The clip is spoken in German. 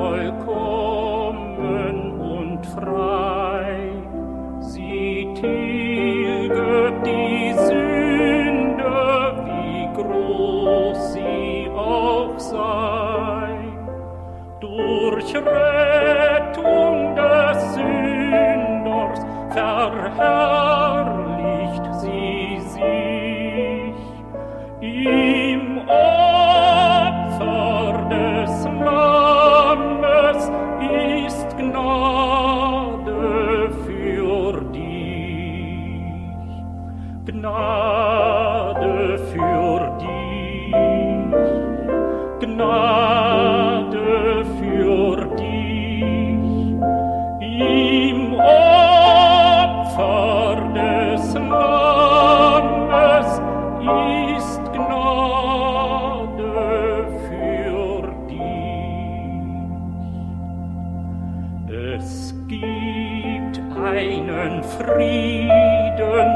vollkommen und frei. Sie tilget die Sünde, wie groß sie auch sei. Durch Rettung des Sünders verherrlicht sie sich. Im Opfer des Lammes ist Gnade für dich. Gnade für dich. Gnade für dich. Im Opfer des Lammes ist Gnade für dich. Es gibt einen Frieden